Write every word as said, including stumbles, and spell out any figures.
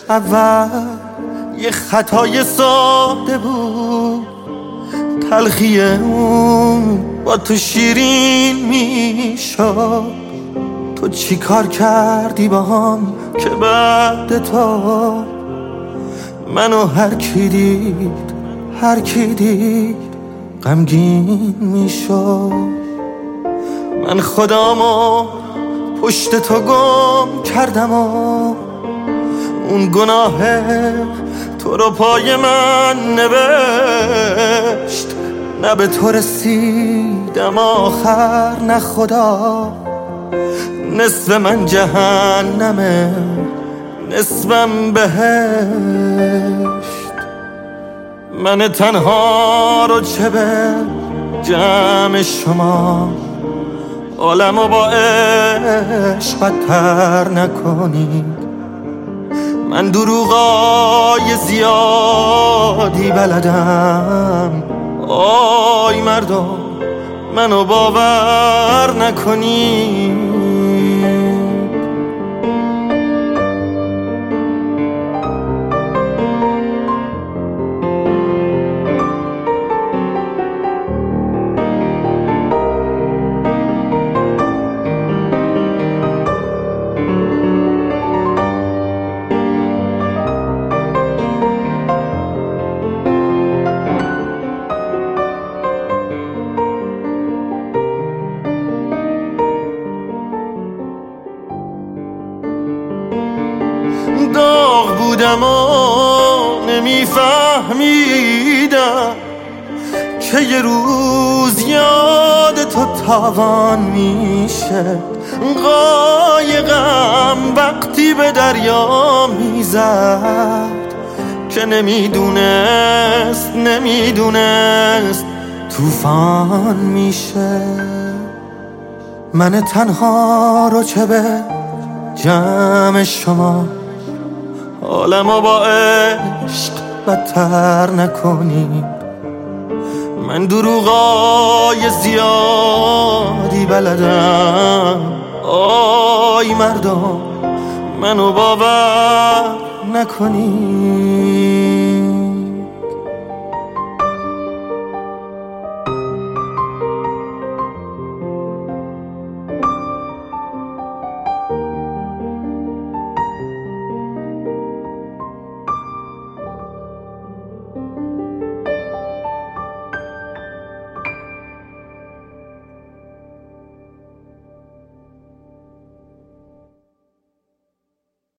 اول یه خطای ساده بود، تلخی اون با تو شیرین میشد. تو چی کار کردی با هم که بعد تو منو هر کی دید هر کی دید غمگین میشد. من خودمو پشت تو گم کردم و اون گناه تو رو پای من نوشت. نه به تو رسیدم آخر نه خدا، نصف من جهنمه نصفم بهشت. من تنها رو چه به جمع شما، عالمو با عشق بدتر نکنید. من دروغای زیادی بلدم، آی مردم منو باور نکنید. داغ بودم و نمیفهمیدم که یه روز یاد تو تاوان میشه. قایقم وقتی به دریا میزد که نمیدونست نمیدونست طوفان میشه. من تنها رو چه به جمع شما، عالمو با عشق بدتر نکنید. من دروغای زیادی بلدم، آی مردم منو باور نکنید.